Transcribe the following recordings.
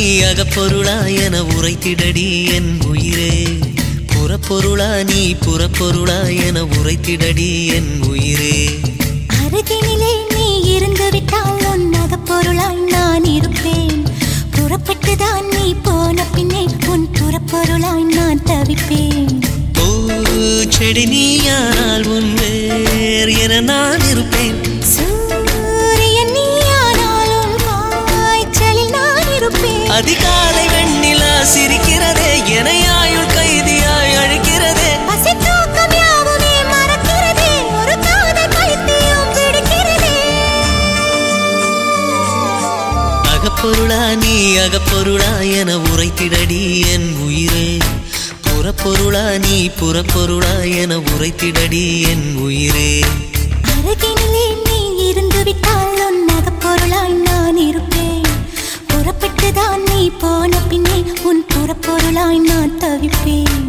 அகப்பொருளா என உரைத்திடடி என் உயிரே. புறப்பொருளா நீ புறப்பொருளா என உரைத்திடடி என் உயிரே. அருகினிலே நீ இருந்து விட்டால் உன் அகப்பொருளாய் நான் இருப்பேன். புறப்பட்டுதான் நீ போன பின்னே உன் புறப்பொருளாய் நான் தவிப்பேன். செடி நீயானால் உன் வேர் என நான் இருப்பேன். சூரியன் நீயானால் உன் காய்ச்சலில் நான் இருப்பேன். அதிகாலை வெண்ணிலா சிரிக்கிறதே என ஆயுள் கைதியாய் அழைக்கிறதே. பசி தூக்கம் யாவுமே மறக்கிறதே, ஒரு காதல் பைத்தியம் பிடிக்கிறதே. அகப்பொருளா நீ அகப்பொருளா என உரைத்திடடி என் உயிரே. புறப்பொருளா நீ புறப்பொருளா என உரைத்திடடி என் உயிரே. அருகினிலே நீ இருந்து விட்டால் உன் அகப்பொருளாய் நான் இருப்பேன். புறப்பட்டுதான் நீ போன பின்னே உன் புறப்பொருளாய் நான் தவிப்பேன்.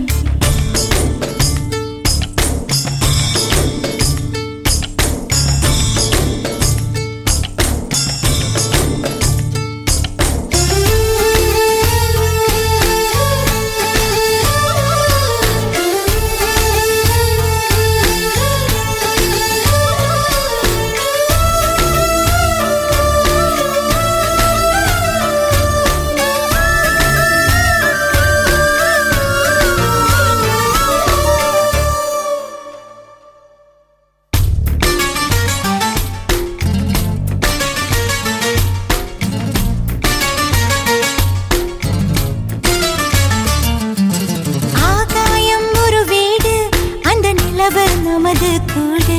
நமது கூடு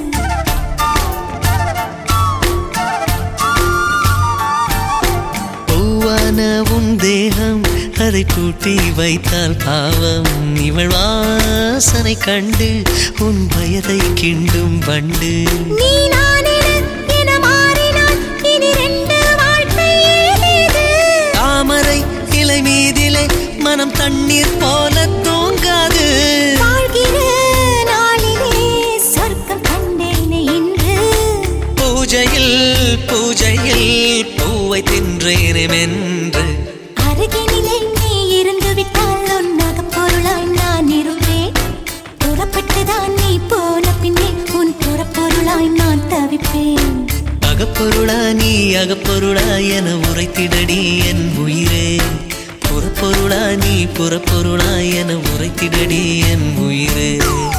பூவான உன் தேகம் அதை பூட்டி வைத்தால் பாவம். இவள் வாசனை கண்டு உன் வயதை கிண்டும் வண்டு. நீ நான் என மாறினால் இனி ரெண்டு வாழ்க்கை ஏது. தாமரை இலை மீதிலே மனம் தண்ணீர் போல தூங்காது. பூஜையில் பூவை தின்றேனென்று. அருகினிலே நீ இருந்து விட்டால் உன் அகப்பொருளாய் நான் இருப்பேன். புறப்பட்டுதான் நீ போன பின்னே உன் புறப்பொருளாய் நான் தவிப்பேன். அகப்பொருளா நீ அகப்பொருளா என உரைத்திடடி என் உயிரே. புறப்பொருளா நீ புறப்பொருளா என உரைத்திடடி என் உயிரே.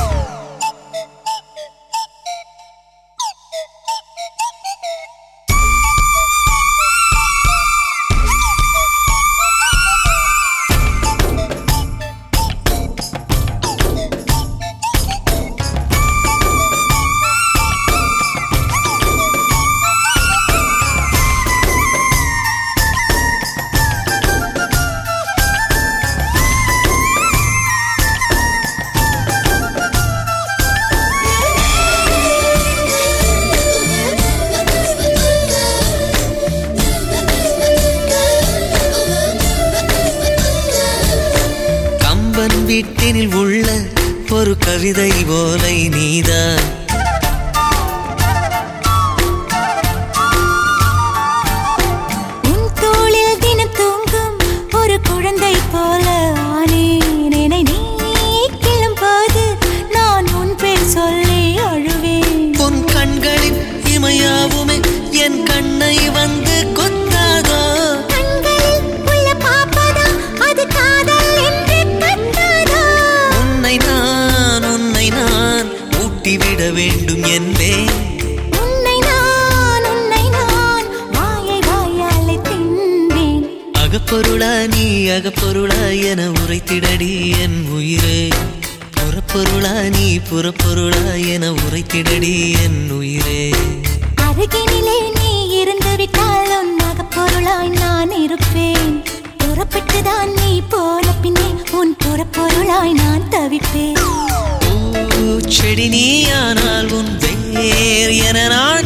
வீட்டினில் உள்ள ஒரு கவிதை போலை நீதான். உன் தோளில் தினம் தூங்கும் ஒரு குழந்தை போல ஆனேன். என்னை நீ கிள்ளும் போது நான் உன் பேர் சொல்லி அழுவேன். உன் கண்களின் இமையாவுமே என் கண்ணை வந்து கொத்தாதோ. கண்களில் உள்ள பாப்பதா அது காதல் என்று விட வேண்டும் என்பேன். உன்னை நான் வாயை வாயாலே தின்பேன். அகப்பொருளா நீ அகப்பொருளா என உரைத்திடடி என் உயிரே. புறப்பொருளா நீ புறப்பொருளா என உரைத்திடடி என் உயிரே. அருகினிலே நீ இருந்து விட்டால் உன் அகப்பொருளாய் நான் இருப்பேன். புறப்பட்டுதான் நீ போன பின்னே உன் புறப்பொருளாய் நான் தவிப்பேன். செடி நீயானால் உன் வேர் என நான்